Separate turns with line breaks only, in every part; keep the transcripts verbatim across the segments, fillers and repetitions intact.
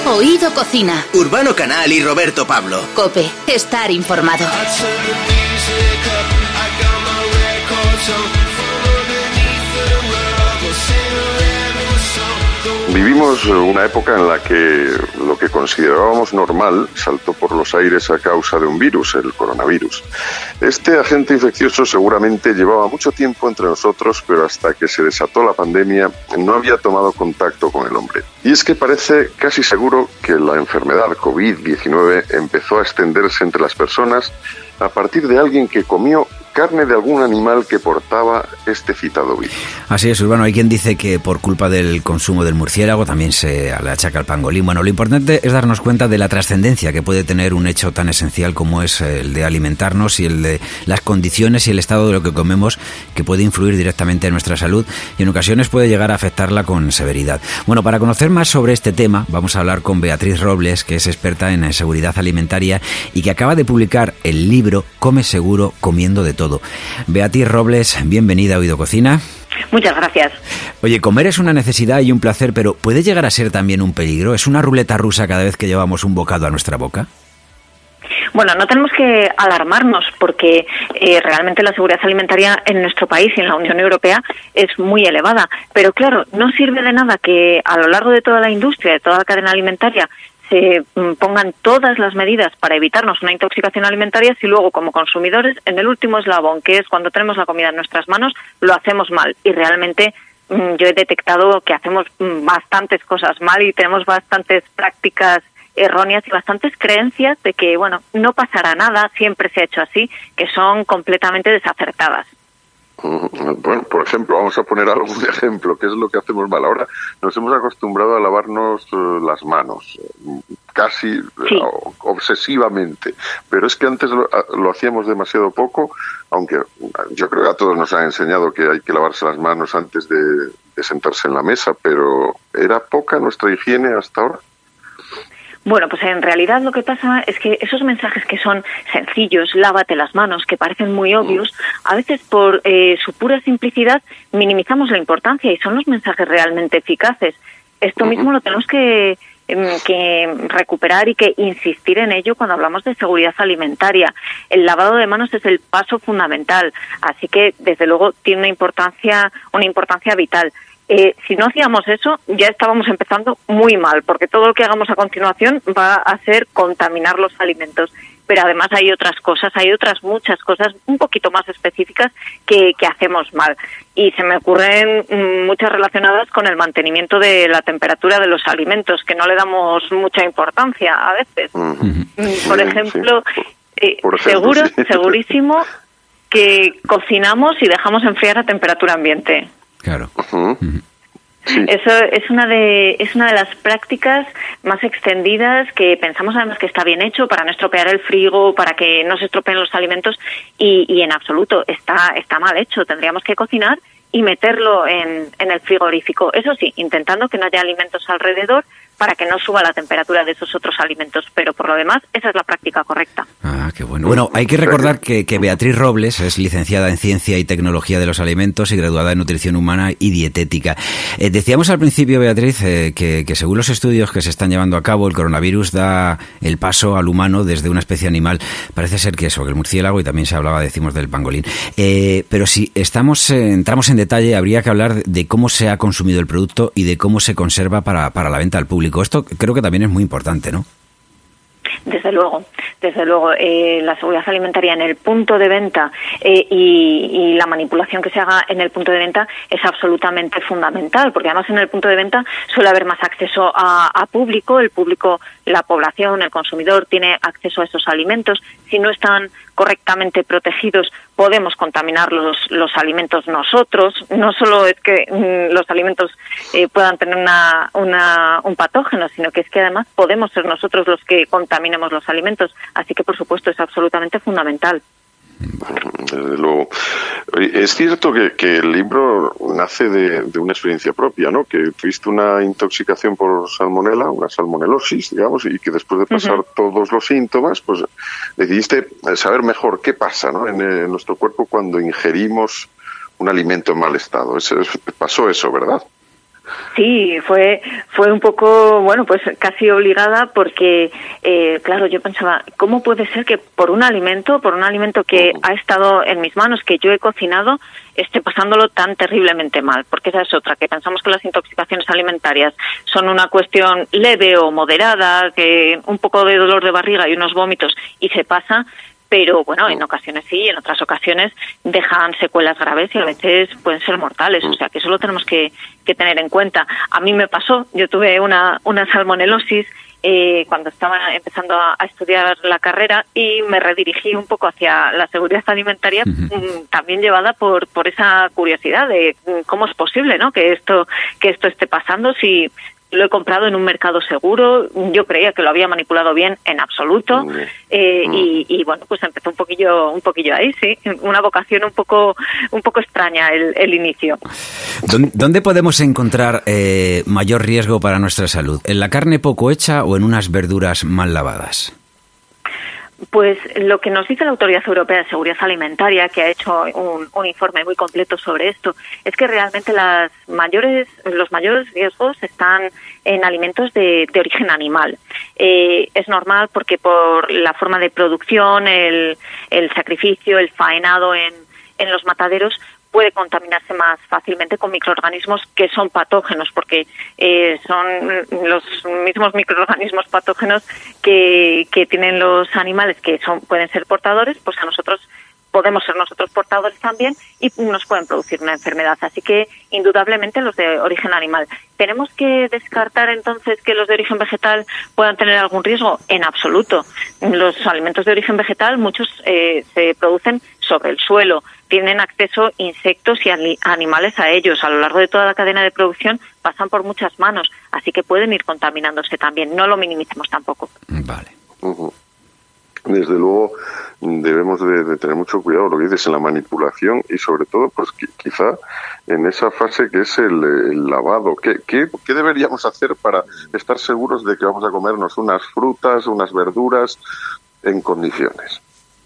Oído Cocina.
Urbano Canal y Roberto Pablo.
COPE. Estar informado.
Vivimos una época en la que lo que considerábamos normal saltó por los aires a causa de un virus, el coronavirus. Este agente infeccioso seguramente llevaba mucho tiempo entre nosotros, pero hasta que se desató la pandemia no había tomado contacto con el hombre. Y es que parece casi seguro que la enfermedad COVID diecinueve empezó a extenderse entre las personas a partir de alguien que comió carne de algún animal que portaba este citado virus.
Así es, Urbano. Hay quien dice que por culpa del consumo del murciélago también se le achaca al pangolín. Bueno, lo importante es darnos cuenta de la trascendencia que puede tener un hecho tan esencial como es el de alimentarnos y el de las condiciones y el estado de lo que comemos, que puede influir directamente en nuestra salud y en ocasiones puede llegar a afectarla con severidad. Bueno, para conocer más sobre este tema vamos a hablar con Beatriz Robles, que es experta en seguridad alimentaria y que acaba de publicar el libro Come Seguro comiendo de todo. Beatriz Robles, bienvenida a Oído Cocina.
Muchas gracias.
Oye, comer es una necesidad y un placer, pero ¿puede llegar a ser también un peligro? ¿Es una ruleta rusa cada vez que llevamos un bocado a nuestra boca?
Bueno, no tenemos que alarmarnos porque eh, realmente la seguridad alimentaria en nuestro país y en la Unión Europea es muy elevada. Pero claro, no sirve de nada que a lo largo de toda la industria, de toda la cadena alimentaria, se pongan todas las medidas para evitarnos una intoxicación alimentaria si luego como consumidores en el último eslabón, que es cuando tenemos la comida en nuestras manos, lo hacemos mal. Y realmente yo he detectado que hacemos bastantes cosas mal y tenemos bastantes prácticas erróneas y bastantes creencias de que, bueno, no pasará nada, siempre se ha hecho así, que son completamente desacertadas.
Bueno, por ejemplo, vamos a poner algún ejemplo, que es lo que hacemos mal. Ahora nos hemos acostumbrado a lavarnos uh, las manos, casi
sí.
uh, obsesivamente, pero es que antes lo, uh, lo hacíamos demasiado poco, aunque uh, yo creo que a todos nos han enseñado que hay que lavarse las manos antes de, de sentarse en la mesa, pero ¿era poca nuestra higiene hasta ahora?
Bueno, pues en realidad lo que pasa es que esos mensajes que son sencillos, lávate las manos, que parecen muy obvios, a veces por eh, su pura simplicidad minimizamos la importancia y son los mensajes realmente eficaces. Esto mismo lo tenemos que, que recuperar y que insistir en ello cuando hablamos de seguridad alimentaria. El lavado de manos es el paso fundamental, así que desde luego tiene una importancia, una importancia vital. Eh, si no hacíamos eso, ya estábamos empezando muy mal, porque todo lo que hagamos a continuación va a ser contaminar los alimentos. Pero además hay otras cosas, hay otras muchas cosas un poquito más específicas que, que hacemos mal. Y se me ocurren muchas relacionadas con el mantenimiento de la temperatura de los alimentos, que no le damos mucha importancia a veces. Uh-huh. Por ejemplo, eh, Por ejemplo seguro, sí. segurísimo que cocinamos y dejamos enfriar a temperatura ambiente.
Claro.
Uh-huh. Sí.
Eso es una de es una de las prácticas más extendidas que pensamos además que está bien hecho para no estropear el frigo, para que no se estropeen los alimentos y, y en absoluto está está mal hecho. Tendríamos que cocinar y meterlo en, en el frigorífico. Eso sí, intentando que no haya alimentos alrededor para que no suba la temperatura de esos otros alimentos, pero por lo demás esa es la práctica correcta.
Ah, qué bueno. Bueno, hay que recordar que, que Beatriz Robles es licenciada en Ciencia y Tecnología de los Alimentos y graduada en Nutrición Humana y Dietética. Eh, decíamos al principio, Beatriz, eh, que, que según los estudios que se están llevando a cabo, el coronavirus da el paso al humano desde una especie animal. Parece ser que eso, que el murciélago, y también se hablaba, decimos, del pangolín. Eh, pero si estamos eh, entramos en detalle, habría que hablar de cómo se ha consumido el producto y de cómo se conserva para, para la venta al público. Esto creo que también es muy importante, ¿no?
Desde luego, desde luego. Eh, la seguridad alimentaria en el punto de venta eh, y, y la manipulación que se haga en el punto de venta es absolutamente fundamental, porque además en el punto de venta suele haber más acceso a, a público, el público, la población, el consumidor tiene acceso a esos alimentos. Si no están correctamente protegidos, podemos contaminar los, los alimentos nosotros. No solo es que mm, los alimentos eh, puedan tener una, una, un patógeno, sino que es que además podemos ser nosotros los que contaminemos los alimentos. Así que, por supuesto, es absolutamente fundamental.
Desde luego. Es cierto que, que el libro nace de, de una experiencia propia, ¿no? Que tuviste una intoxicación por salmonela, una salmonelosis, digamos, y que después de pasar uh-huh. todos los síntomas, pues decidiste saber mejor qué pasa, ¿no? en, en nuestro cuerpo cuando ingerimos un alimento en mal estado. Eso, pasó eso, ¿verdad?
Sí, fue fue un poco, bueno, pues casi obligada porque, eh, claro, yo pensaba, ¿cómo puede ser que por un alimento, por un alimento que ha estado en mis manos, que yo he cocinado, esté pasándolo tan terriblemente mal? Porque esa es otra, que pensamos que las intoxicaciones alimentarias son una cuestión leve o moderada, que un poco de dolor de barriga y unos vómitos y se pasa. Pero bueno, en ocasiones sí, y en otras ocasiones dejan secuelas graves y a veces pueden ser mortales, o sea que eso lo tenemos que, que tener en cuenta. A mí me pasó, yo tuve una, una salmonelosis eh, cuando estaba empezando a, a estudiar la carrera y me redirigí un poco hacia la seguridad alimentaria, uh-huh. también llevada por, por esa curiosidad de cómo es posible, ¿no?, que esto, que esto esté pasando si... Lo he comprado en un mercado seguro, yo creía que lo había manipulado bien, en absoluto, eh, y, y bueno, pues empezó un poquillo, un poquillo ahí, sí, una vocación un poco, un poco extraña el, el inicio.
¿Dónde podemos encontrar eh, mayor riesgo para nuestra salud? ¿En la carne poco hecha o en unas verduras mal lavadas?
Pues lo que nos dice la Autoridad Europea de Seguridad Alimentaria, que ha hecho un, un informe muy completo sobre esto, es que realmente las mayores, los mayores riesgos están en alimentos de, de origen animal. Eh, es normal porque por la forma de producción, el, el sacrificio, el faenado en, en los mataderos, puede contaminarse más fácilmente con microorganismos que son patógenos, porque eh, son los mismos microorganismos patógenos que, que tienen los animales que son pueden ser portadores, pues a nosotros podemos ser nosotros portadores también y nos pueden producir una enfermedad. Así que, indudablemente, los de origen animal. ¿Tenemos que descartar entonces que los de origen vegetal puedan tener algún riesgo? En absoluto. Los alimentos de origen vegetal, muchos eh, se producen sobre el suelo, tienen acceso insectos y animales a ellos. A lo largo de toda la cadena de producción pasan por muchas manos, así que pueden ir contaminándose también. No lo minimicemos tampoco.
Vale.
Uh-huh. Desde luego debemos de, de tener mucho cuidado, lo que dices, en la manipulación y sobre todo, pues quizá en esa fase que es el, el lavado. ¿Qué, qué, ¿Qué deberíamos hacer para estar seguros de que vamos a comernos unas frutas, unas verduras en condiciones?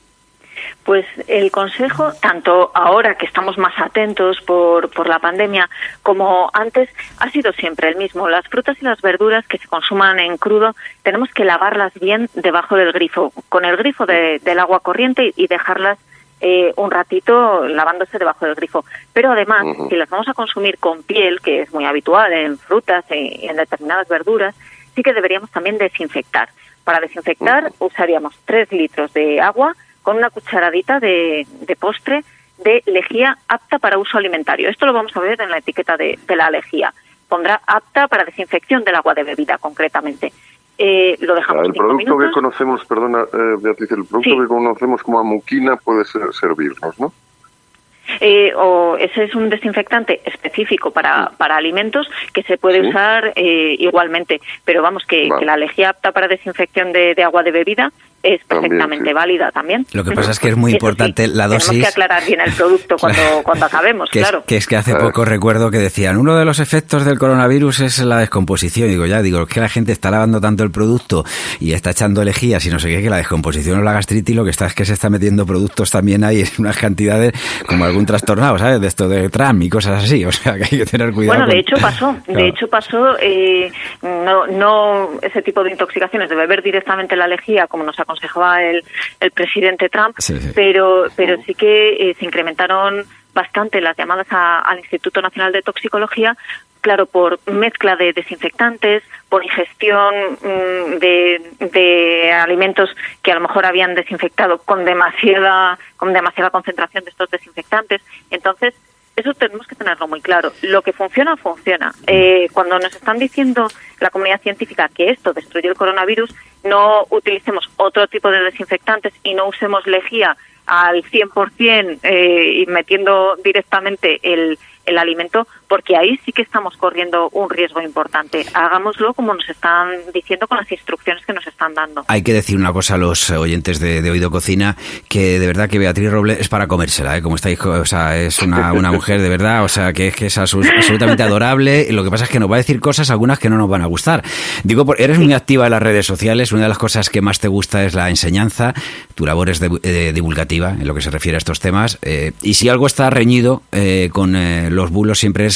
Pues el consejo, tanto ahora que estamos más atentos por, por la pandemia como antes, ha sido siempre el mismo. Las frutas y las verduras que se consuman en crudo tenemos que lavarlas bien debajo del grifo, con el grifo de, del agua corriente y dejarlas eh, un ratito lavándose debajo del grifo. Pero además, uh-huh. si las vamos a consumir con piel, que es muy habitual en frutas y en determinadas verduras, sí que deberíamos también desinfectar. Para desinfectar uh-huh. usaríamos tres litros de agua con una cucharadita de, de postre de lejía apta para uso alimentario. Esto lo vamos a ver en la etiqueta de, de la lejía. Pondrá apta para desinfección del agua de bebida, concretamente. Eh, lo dejamos
el
cinco
producto
minutos.
que conocemos, perdona, eh, Beatriz, el producto
sí.
que conocemos como amuquina puede ser, servirnos, ¿no?
Eh, o ese es un desinfectante específico para, sí. para alimentos que se puede ¿Sí? usar eh, igualmente. Pero vamos, que, vale. que la lejía apta para desinfección de, de agua de bebida es perfectamente también, sí. válida también.
Lo que pasa es que es muy importante sí, la dosis.
Tenemos que aclarar bien el producto cuando,
claro.
cuando acabemos,
que
claro.
Es, que es que hace poco recuerdo que decían, uno de los efectos del coronavirus es la descomposición. Y digo, ya, digo, es que la gente está lavando tanto el producto y está echando lejías y no sé qué, que la descomposición o la gastritis, lo que está es que se está metiendo productos también ahí en unas cantidades como algún trastornado, ¿sabes? De esto de tram y cosas así. O sea, que hay que tener cuidado.
Bueno,
con...
de hecho pasó. Claro. De hecho pasó, eh, no, no ese tipo de intoxicaciones de beber directamente la lejía, como nos aconsejaba el el presidente Trump, sí, sí. pero pero sí que eh, se incrementaron bastante las llamadas a, al Instituto Nacional de Toxicología, claro, por mezcla de desinfectantes, por ingestión mmm, de, de alimentos que a lo mejor habían desinfectado con demasiada con demasiada concentración de estos desinfectantes. Entonces, eso tenemos que tenerlo muy claro. Lo que funciona, funciona. Eh, cuando nos están diciendo la comunidad científica que esto destruye el coronavirus, no utilicemos otro tipo de desinfectantes y no usemos lejía al cien por ciento eh, y metiendo directamente el, el alimento, porque ahí sí que estamos corriendo un riesgo importante. Hagámoslo como nos están diciendo con las instrucciones que nos están dando.
Hay que decir una cosa a los oyentes de, de Oído Cocina, que de verdad que Beatriz Roble es para comérsela, ¿eh? Como estáis, o sea, es una, una mujer de verdad, o sea, que es que es absolutamente adorable. Lo que pasa es que nos va a decir cosas, algunas que no nos van a gustar. Digo, eres muy activa en las redes sociales, una de las cosas que más te gusta es la enseñanza, tu labor es de, de, divulgativa en lo que se refiere a estos temas, eh, y si algo está reñido eh, con eh, los bulos siempre es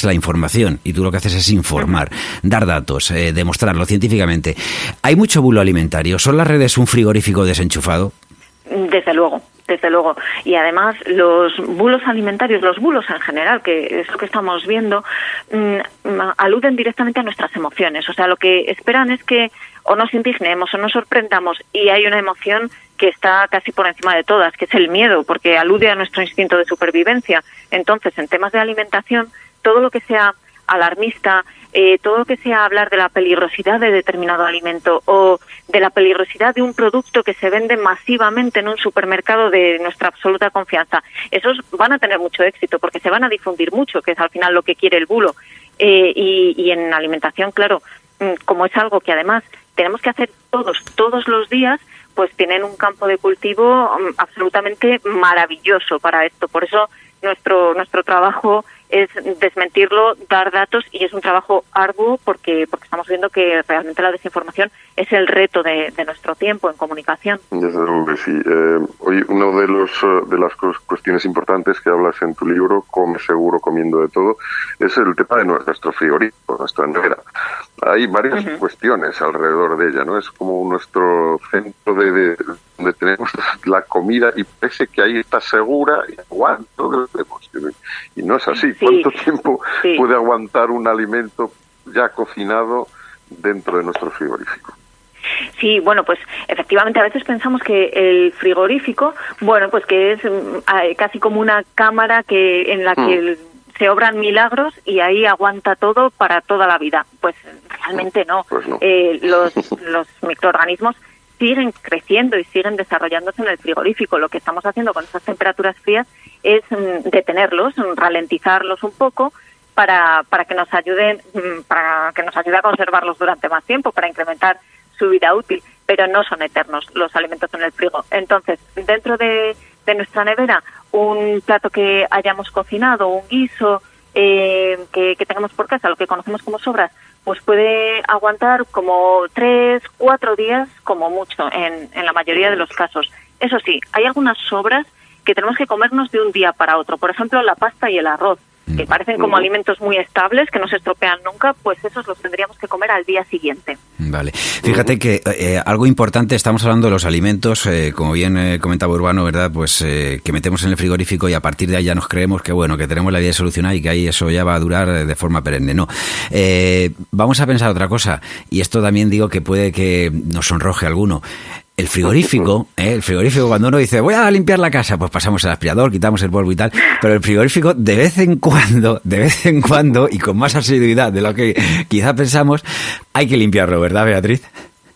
es la información y tú lo que haces es informar, dar datos, eh, demostrarlo científicamente. ¿Hay mucho bulo alimentario? ¿Son las redes un frigorífico desenchufado?
Desde luego. Desde luego. Y además los bulos alimentarios, los bulos en general, que es lo que estamos viendo, mmm, aluden directamente a nuestras emociones. O sea, lo que esperan es que o nos indignemos o nos sorprendamos, y hay una emoción que está casi por encima de todas, que es el miedo, porque alude a nuestro instinto de supervivencia. Entonces, en temas de alimentación, todo lo que sea alarmista, eh, todo lo que sea hablar de la peligrosidad de determinado alimento o de la peligrosidad de un producto que se vende masivamente en un supermercado de nuestra absoluta confianza, esos van a tener mucho éxito porque se van a difundir mucho, que es al final lo que quiere el bulo. Eh, y, y en alimentación, claro, como es algo que además tenemos que hacer todos, todos los días, pues tienen un campo de cultivo um, absolutamente maravilloso para esto. Por eso nuestro nuestro trabajo es desmentirlo, dar datos, y es un trabajo arduo porque porque estamos viendo que realmente la desinformación es el reto de, de nuestro tiempo en comunicación.
Desde luego que sí. Eh, hoy uno de los de las cuestiones importantes que hablas en tu libro, Come seguro comiendo de todo, es el tema de nuestro frigorífico, nuestra nevera. Hay varias uh-huh. cuestiones alrededor de ella, ¿no? Es como nuestro centro de, de donde tenemos la comida y parece que ahí está segura y aguanto que lo tenemos. Y no es así.
Sí,
¿Cuánto tiempo
sí.
puede aguantar un alimento ya cocinado dentro de nuestro frigorífico?
Sí, bueno, pues efectivamente a veces pensamos que el frigorífico, bueno, pues que es eh, casi como una cámara que en la que el, se obran milagros y ahí aguanta todo para toda la vida. Pues realmente no.
Pues no.
Eh, los, los microorganismos siguen creciendo y siguen desarrollándose en el frigorífico. Lo que estamos haciendo con esas temperaturas frías es mm, detenerlos, ralentizarlos un poco para para que nos ayuden mm, para que nos ayude a conservarlos durante más tiempo, para incrementar su vida útil, pero no son eternos los alimentos en el frigo. Entonces, dentro de, de nuestra nevera, un plato que hayamos cocinado, un guiso eh, que, que tengamos por casa, lo que conocemos como sobras, pues puede aguantar como tres, cuatro días como mucho en, en la mayoría de los casos. Eso sí, hay algunas sobras que tenemos que comernos de un día para otro. Por ejemplo, la pasta y el arroz, que parecen como alimentos muy estables, que no se estropean nunca, pues esos los tendríamos que comer al día siguiente.
Vale. Fíjate que eh, algo importante, estamos hablando de los alimentos, eh, como bien eh, comentaba Urbano, ¿verdad? Pues eh, que metemos en el frigorífico y a partir de ahí ya nos creemos que bueno, que tenemos la vida solucionada y que ahí eso ya va a durar de forma perenne. No. Eh, vamos a pensar otra cosa, y esto también digo que puede que nos sonroje a alguno. El frigorífico, ¿eh? el frigorífico, cuando uno dice voy a limpiar la casa, pues pasamos el aspirador, quitamos el polvo y tal, pero el frigorífico de vez en cuando, de vez en cuando, y con más asiduidad de lo que quizá pensamos, hay que limpiarlo, ¿verdad, Beatriz?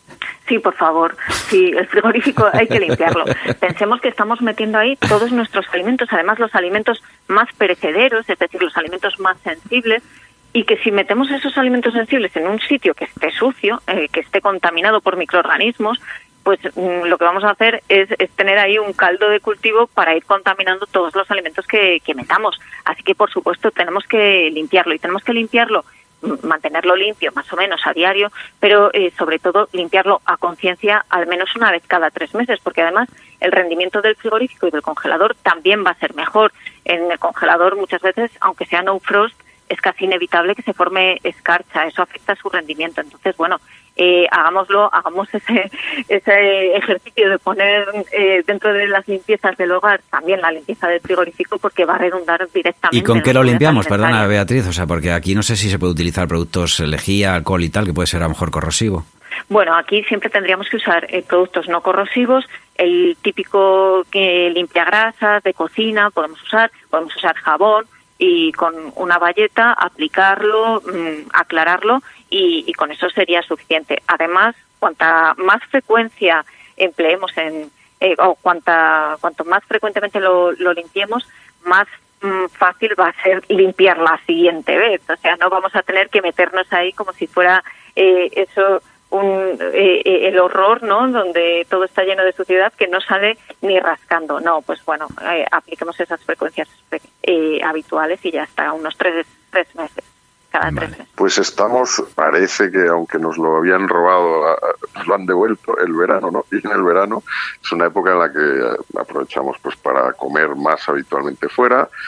Sí, por favor. Sí, el frigorífico hay que limpiarlo. Pensemos que estamos metiendo ahí todos nuestros alimentos, además los alimentos más perecederos, es decir, los alimentos más sensibles, y que si metemos esos alimentos sensibles en un sitio que esté sucio, eh, que esté contaminado por microorganismos, pues mm, lo que vamos a hacer es, es tener ahí un caldo de cultivo para ir contaminando todos los alimentos que, que metamos. Así que, por supuesto, tenemos que limpiarlo, y tenemos que limpiarlo, mantenerlo limpio más o menos a diario, pero eh, sobre todo limpiarlo a conciencia al menos una vez cada tres meses, porque además el rendimiento del frigorífico y del congelador también va a ser mejor. En el congelador muchas veces, aunque sea no frost, es casi inevitable que se forme escarcha, eso afecta a su rendimiento. Entonces, bueno, eh, hagámoslo, hagamos ese ese ejercicio de poner eh, dentro de las limpiezas del hogar también la limpieza del frigorífico, porque va a redundar directamente.
¿Y con qué lo limpiamos? Perdona, Beatriz, o sea, porque aquí no sé si se puede utilizar productos lejía, alcohol y tal, que puede ser a lo mejor corrosivo.
Bueno, aquí siempre tendríamos que usar eh, productos no corrosivos, el típico que limpia grasas de cocina, podemos usar, podemos usar jabón, y con una bayeta aplicarlo, mmm, aclararlo, y, y con eso sería suficiente. Además, cuanta más frecuencia empleemos en eh, o cuanta cuanto más frecuentemente lo, lo limpiemos, más mmm, fácil va a ser limpiar la siguiente vez. O sea, no vamos a tener que meternos ahí como si fuera eh, eso un eh, eh, el horror, ¿no? Donde todo está lleno de suciedad que no sale ni rascando. No, pues bueno, eh, apliquemos esas frecuencias eh, habituales y ya está, unos tres, tres meses, cada vale. tres meses.
Pues estamos, parece que aunque nos lo habían robado, nos lo han devuelto el verano, ¿no? Y en el verano es una época en la que aprovechamos pues para comer más habitualmente fuera.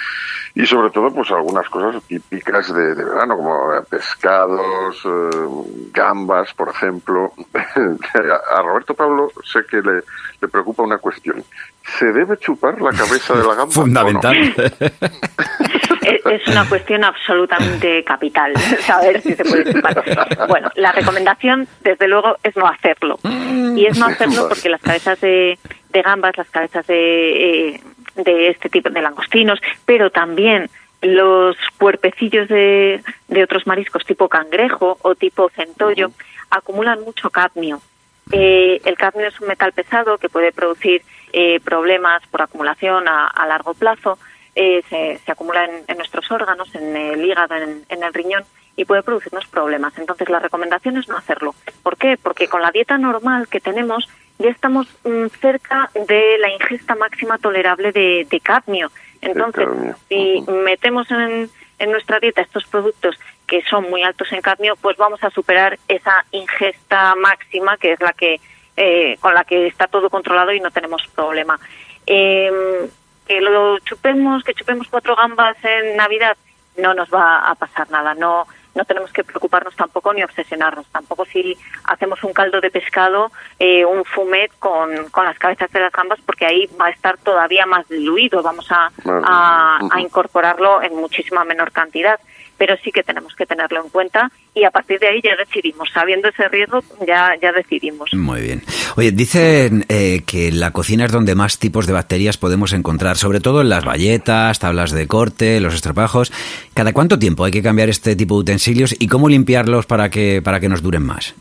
Y sobre todo, pues algunas cosas típicas de, de verano, como pescados, eh, gambas, por ejemplo. A Roberto Pablo sé que le, le preocupa una cuestión. ¿Se debe chupar la cabeza de la gamba?
Fundamental.
Es una cuestión absolutamente capital, saber si se puede chupar. Bueno, la recomendación, desde luego, es no hacerlo. Y es no hacerlo porque las cabezas de, de gambas, las cabezas de, eh, de este tipo de langostinos, pero también los puerpecillos de, de otros mariscos tipo cangrejo o tipo centollo, uh-huh. acumulan mucho cadmio. Eh, el cadmio es un metal pesado que puede producir eh, problemas por acumulación a, a largo plazo. Eh, se, se acumula en, en nuestros órganos, en el hígado, en, en el riñón, y puede producirnos problemas. Entonces, la recomendación es no hacerlo. ¿Por qué? Porque con la dieta normal que tenemos ya estamos mm, cerca de la ingesta máxima tolerable de, de cadmio. Entonces, si metemos en, en nuestra dieta estos productos que son muy altos en cadmio, pues vamos a superar esa ingesta máxima, que es la que eh, con la que está todo controlado y no tenemos problema. Eh, que lo chupemos, que chupemos cuatro gambas en Navidad, no nos va a pasar nada. No no tenemos que preocuparnos tampoco ni obsesionarnos. Tampoco si hacemos un caldo de pescado, eh, un fumet con, con las cabezas de las gambas, porque ahí va a estar todavía más diluido. Vamos a, a, a incorporarlo en muchísima menor cantidad. Pero sí que tenemos que tenerlo en cuenta y a partir de ahí ya decidimos. Sabiendo ese riesgo, ya ya decidimos.
Muy bien. Oye, dicen eh, que la cocina es donde más tipos de bacterias podemos encontrar, sobre todo en las bayetas, tablas de corte, los estropajos. ¿Cada cuánto tiempo hay que cambiar este tipo de utensilios y cómo limpiarlos para que para que nos duren más?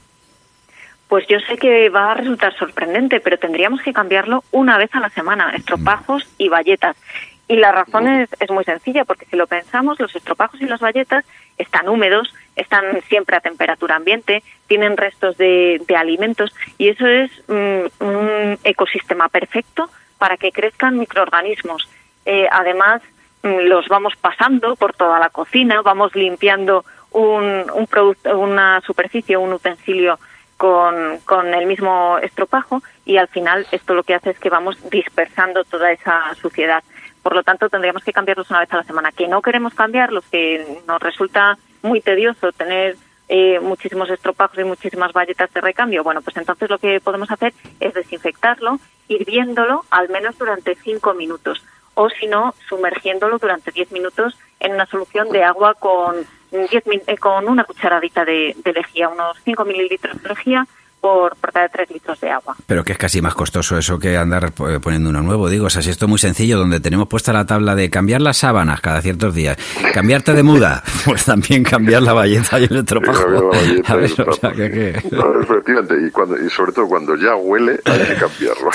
Pues yo sé que va a resultar sorprendente, pero tendríamos que cambiarlo una vez a la semana, estropajos y bayetas. Y la razón es, es muy sencilla, porque si lo pensamos, los estropajos y las bayetas están húmedos, están siempre a temperatura ambiente, tienen restos de, de alimentos, y eso es mm, un ecosistema perfecto para que crezcan microorganismos. Eh, además, mm, los vamos pasando por toda la cocina, vamos limpiando un, un producto, una superficie, un utensilio con, con el mismo estropajo, y al final esto lo que hace es que vamos dispersando toda esa suciedad. Por lo tanto, tendríamos que cambiarlos una vez a la semana. Que no queremos cambiarlos, que nos resulta muy tedioso tener eh, muchísimos estropajos y muchísimas bayetas de recambio. Bueno, pues entonces lo que podemos hacer es desinfectarlo, hirviéndolo al menos durante cinco minutos. O si no, sumergiéndolo durante diez minutos en una solución de agua con, diez, eh, con una cucharadita de, de lejía, unos cinco mililitros de lejía, por, por cada tres litros de agua.
Pero que es casi más costoso eso que andar poniendo uno nuevo. Digo, o sea, si esto es muy sencillo, donde tenemos puesta la tabla de cambiar las sábanas cada ciertos días, cambiarte de muda, pues también cambiar la bayeta y el estropajo. A ver, o sea, que, que...
No, efectivamente, y, cuando, y sobre todo cuando ya huele, hay que cambiarlo.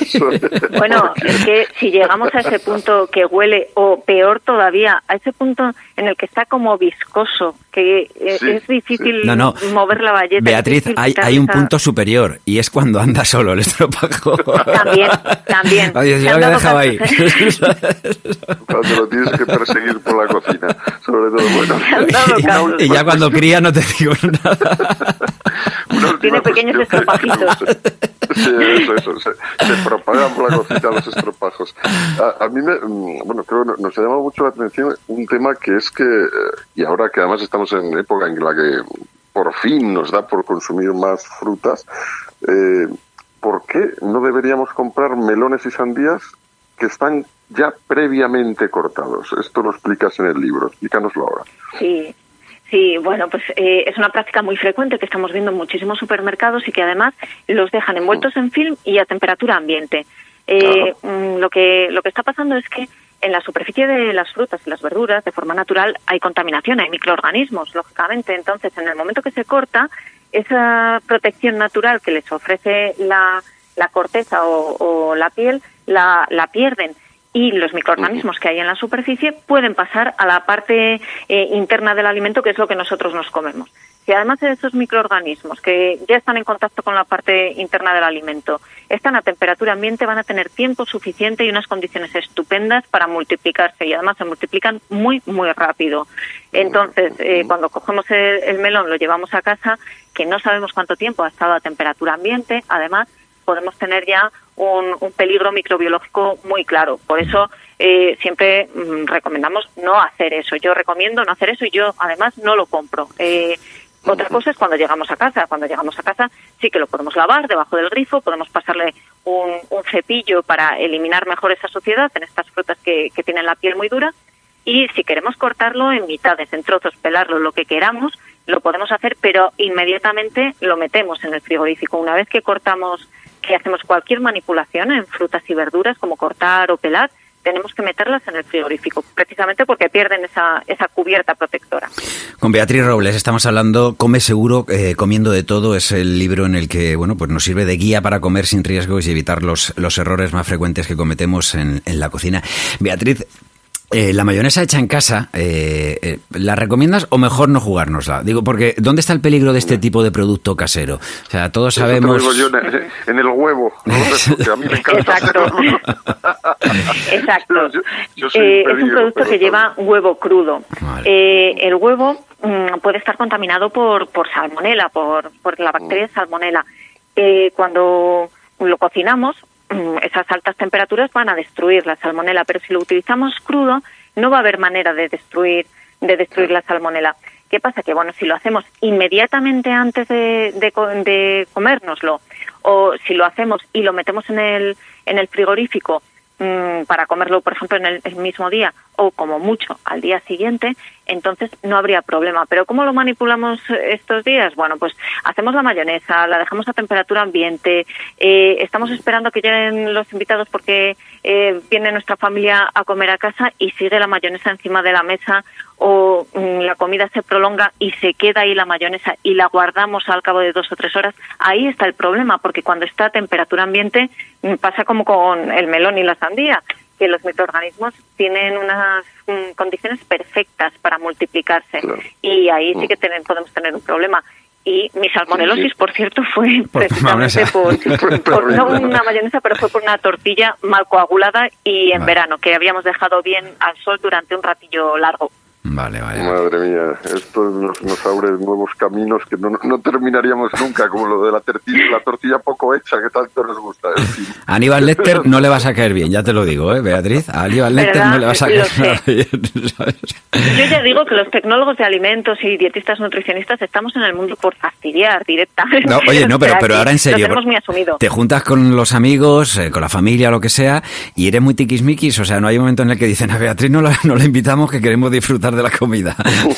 Bueno, es que si llegamos a ese punto que huele, o peor todavía, a ese punto en el que está como viscoso, que sí, es difícil sí. no, no. mover la bayeta.
Beatriz, hay, hay un punto superior, y es cuando anda solo el estropajo.
También, también.
Oye, yo lo había dejado ahí.
Cuando lo tienes que perseguir por la cocina, sobre todo, bueno.
Y, y ya cuando cría no te digo nada.
Tiene pequeños estropajitos.
Sí, eso, eso. Se, se propagan por la cocina los estropajos. A, a mí, me, bueno, creo que nos ha llamado mucho la atención un tema que es que, y ahora que además estamos en época en la que por fin nos da por consumir más frutas, eh, ¿por qué no deberíamos comprar melones y sandías que están ya previamente cortados? Esto lo explicas en el libro, explícanoslo ahora.
Sí. Sí, bueno, pues eh, es una práctica muy frecuente que estamos viendo en muchísimos supermercados y que además los dejan envueltos en film y a temperatura ambiente. Eh, claro. Lo que lo que está pasando es que en la superficie de las frutas y las verduras, de forma natural, hay contaminación, hay microorganismos, lógicamente. Entonces, en el momento que se corta, esa protección natural que les ofrece la, la corteza o, o la piel, la, la pierden. Y los microorganismos que hay en la superficie pueden pasar a la parte eh, interna del alimento, que es lo que nosotros nos comemos. Si además de esos microorganismos que ya están en contacto con la parte interna del alimento están a temperatura ambiente, van a tener tiempo suficiente y unas condiciones estupendas para multiplicarse, y además se multiplican muy, muy rápido. Entonces, eh, cuando cogemos el, el melón, lo llevamos a casa, que no sabemos cuánto tiempo ha estado a temperatura ambiente, además podemos tener ya un, un peligro microbiológico muy claro. Por eso eh, siempre mm, recomendamos no hacer eso. Yo recomiendo no hacer eso y yo además no lo compro. Eh, Otra cosa es cuando llegamos a casa. Cuando llegamos a casa sí que lo podemos lavar debajo del grifo, podemos pasarle un, un cepillo para eliminar mejor esa suciedad en estas frutas que, que tienen la piel muy dura. Y si queremos cortarlo en mitades, en trozos, pelarlo, lo que queramos, lo podemos hacer, pero inmediatamente lo metemos en el frigorífico. Una vez que cortamos, que hacemos cualquier manipulación en frutas y verduras, como cortar o pelar, tenemos que meterlas en el frigorífico, precisamente porque pierden esa, esa cubierta protectora.
Con Beatriz Robles estamos hablando Come Seguro, eh, comiendo de todo. Es el libro en el que, bueno, pues nos sirve de guía para comer sin riesgos y evitar los, los errores más frecuentes que cometemos en, en la cocina. Beatriz, Eh, la mayonesa hecha en casa, eh, eh, ¿la recomiendas o mejor no jugárnosla? Digo, porque ¿dónde está el peligro de este tipo de producto casero? O sea, todos
Eso
sabemos...
te lo digo yo en, en el huevo, ¿no? Porque a mí me encanta.
Exacto. Exacto.
Yo, yo soy
eh,
un peligro,
es un producto que lleva huevo crudo.
Vale.
Eh, el huevo mmm, puede estar contaminado por, por salmonela, por, por la bacteria salmonela. Eh, cuando lo cocinamos, esas altas temperaturas van a destruir la salmonela, pero si lo utilizamos crudo no va a haber manera de destruir de destruir la salmonela. ¿Qué pasa? Que bueno, si lo hacemos inmediatamente antes de, de, de comérnoslo, o si lo hacemos y lo metemos en el en el frigorífico mmm, para comerlo, por ejemplo, en el, el mismo día, o como mucho al día siguiente, entonces no habría problema. Pero ¿cómo lo manipulamos estos días? Bueno, pues hacemos la mayonesa, la dejamos a temperatura ambiente, eh, estamos esperando que lleguen los invitados porque eh, viene nuestra familia a comer a casa y sigue la mayonesa encima de la mesa, o mm, la comida se prolonga y se queda ahí la mayonesa y la guardamos al cabo de dos o tres horas. Ahí está el problema, porque cuando está a temperatura ambiente mm, pasa como con el melón y la sandía, que los microorganismos tienen unas mm, condiciones perfectas para multiplicarse, claro. Y ahí sí que ten- podemos tener un problema. Y mi salmonelosis, sí, sí. por cierto, fue por precisamente por, por, por no una mayonesa, pero fue por una tortilla mal coagulada y en vale. verano, que habíamos dejado bien al sol durante un ratillo largo.
Vale, vale.
Madre mía, esto nos, nos abre nuevos caminos que no, no terminaríamos nunca, como lo de la tortilla, la tortilla poco hecha, que tanto nos gusta. En fin.
A Aníbal Lecter no le vas a caer bien, ya te lo digo, ¿eh, Beatriz? A Aníbal Lecter no le vas a caer bien, ¿sabes?
Yo ya digo que los tecnólogos de alimentos y dietistas nutricionistas estamos en el mundo por fastidiar directamente.
No, oye, no, pero, pero ahora en serio,
lo tenemos muy asumido.
Te juntas con los amigos, eh, con la familia, lo que sea, y eres muy tiquismiquis, o sea, no hay un momento en el que dicen a Beatriz no la, no la invitamos, que queremos disfrutar de la comida.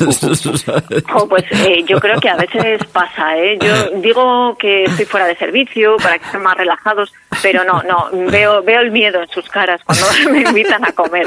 Oh, pues eh, yo creo que a veces pasa, ¿eh? Yo digo que estoy fuera de servicio para que estén más relajados, pero no, no, veo veo el miedo en sus caras cuando me invitan a comer.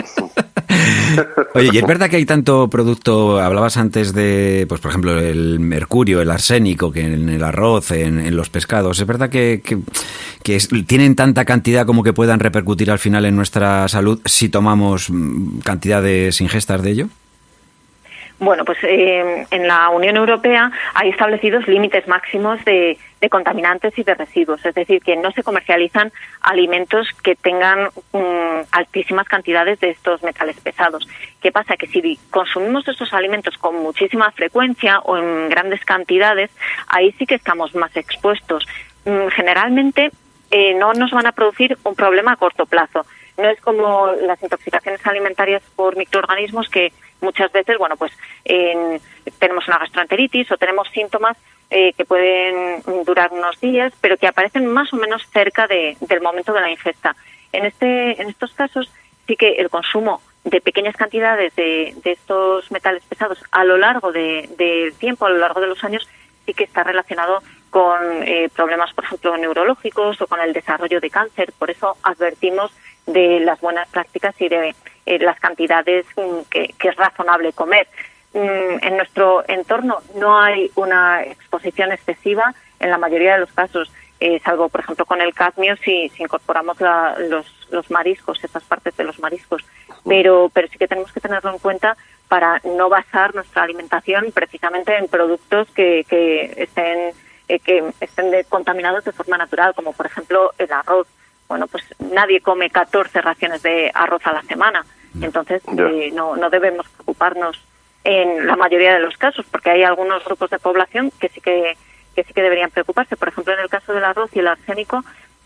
Oye, ¿y es verdad que hay tanto producto? Hablabas antes de, pues por ejemplo, el mercurio, el arsénico, que en el arroz, en, en los pescados. ¿Es verdad que, que, que es, tienen tanta cantidad como que puedan repercutir al final en nuestra salud si tomamos cantidades ingestas de ello?
Bueno, pues eh, en la Unión Europea hay establecidos límites máximos de, de contaminantes y de residuos, es decir, que no se comercializan alimentos que tengan um, altísimas cantidades de estos metales pesados. ¿Qué pasa? Que si consumimos estos alimentos con muchísima frecuencia o en grandes cantidades, ahí sí que estamos más expuestos. Um, generalmente eh, no nos van a producir un problema a corto plazo. No es como las intoxicaciones alimentarias por microorganismos que muchas veces, bueno, pues eh, tenemos una gastroenteritis o tenemos síntomas eh, que pueden durar unos días, pero que aparecen más o menos cerca de, del momento de la ingesta. En este, en estos casos sí que el consumo de pequeñas cantidades de, de estos metales pesados a lo largo de, del tiempo, a lo largo de los años, sí que está relacionado con eh, problemas, por ejemplo, neurológicos o con el desarrollo de cáncer. Por eso advertimos de las buenas prácticas y de eh, las cantidades um, que, que es razonable comer. Um, en nuestro entorno no hay una exposición excesiva en la mayoría de los casos, eh, salvo, por ejemplo, con el cadmio si, si incorporamos la, los, los mariscos, esas partes de los mariscos. Pero, pero sí que tenemos que tenerlo en cuenta para no basar nuestra alimentación precisamente en productos que, que estén, eh, que estén de, contaminados de forma natural, como por ejemplo el arroz. Bueno, pues nadie come catorce raciones de arroz a la semana, entonces eh, no, no debemos preocuparnos en la mayoría de los casos, porque hay algunos grupos de población que sí que, que sí que deberían preocuparse. Por ejemplo, en el caso del arroz y el arsénico,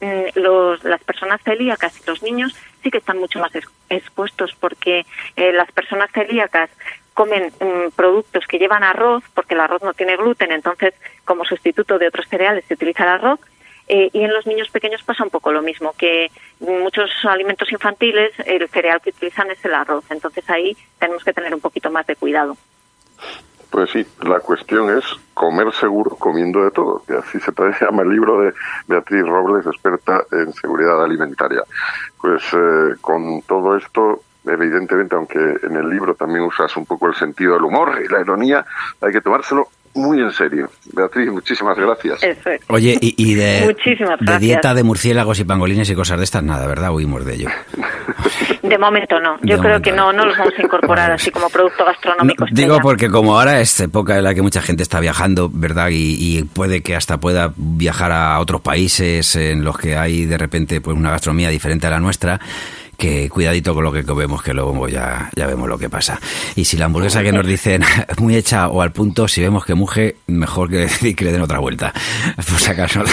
los, las personas celíacas y los niños sí que están mucho más ex, expuestos porque eh, las personas celíacas comen um, productos que llevan arroz, porque el arroz no tiene gluten, entonces como sustituto de otros cereales se utiliza el arroz. Eh, y en los niños pequeños pasa un poco lo mismo, que muchos alimentos infantiles, el cereal que utilizan es el arroz. Entonces ahí tenemos que tener un poquito más de cuidado.
Pues sí, la cuestión es comer seguro comiendo de todo, que así se llama el libro de Beatriz Robles, experta en seguridad alimentaria. Pues eh, con todo esto, evidentemente, aunque en el libro también usas un poco el sentido del humor y la ironía, hay que tomárselo muy en serio. Beatriz, muchísimas gracias.
Eso es.
Oye, y, y de,
Muchísimas
de
gracias.
dieta de murciélagos y pangolines y cosas de estas, nada, ¿verdad? Huimos de ello.
De momento no. Yo
De
creo
momento
que no, no los vamos a incorporar
Vale.
así como producto gastronómico.
No, digo
estrella.
porque como ahora es época en la que mucha gente está viajando, ¿verdad? Y, y puede que hasta pueda viajar a otros países en los que hay de repente pues una gastronomía diferente a la nuestra, que cuidadito con lo que comemos, que luego ya, ya vemos lo que pasa. Y si la hamburguesa que nos dicen muy hecha o al punto, si vemos que muge, mejor que, que le den otra vuelta. Por si acaso.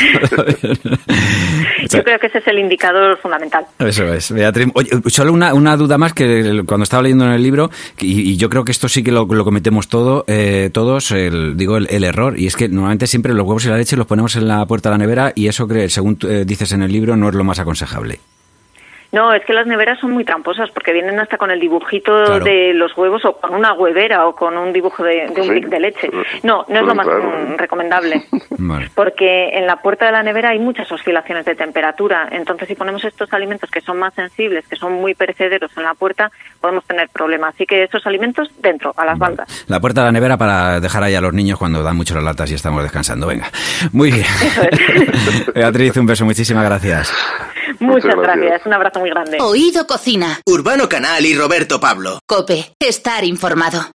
Yo creo que ese es el indicador fundamental.
Eso es, Beatriz. Oye, solo una, una duda más, que cuando estaba leyendo en el libro, y, y yo creo que esto sí que lo, lo cometemos todo, eh, todos, el, digo, el, el error, y es que normalmente siempre los huevos y la leche los ponemos en la puerta de la nevera, y eso, según eh, dices en el libro, no es lo más aconsejable.
No, es que las neveras son muy tramposas porque vienen hasta con el dibujito
Claro.
de los huevos o con una huevera o con un dibujo de, de un
Sí.
brick de leche. No, no es lo más
Claro.
mm, recomendable.
Vale.
Porque en la puerta de la nevera hay muchas oscilaciones de temperatura. Entonces, si ponemos estos alimentos que son más sensibles, que son muy perecederos en la puerta, podemos tener problemas. Así que esos alimentos dentro, a las
Vale.
baldas.
La puerta de la nevera para dejar ahí a los niños cuando dan mucho las latas y estamos descansando. Venga. Muy bien.
Eso es.
Beatriz, un beso. Muchísimas gracias.
Muchas
Muchas gracias.
gracias. Un abrazo muy grande.
Oído Cocina.
Urbano Canal y Roberto Pablo.
Cope. Estar informado.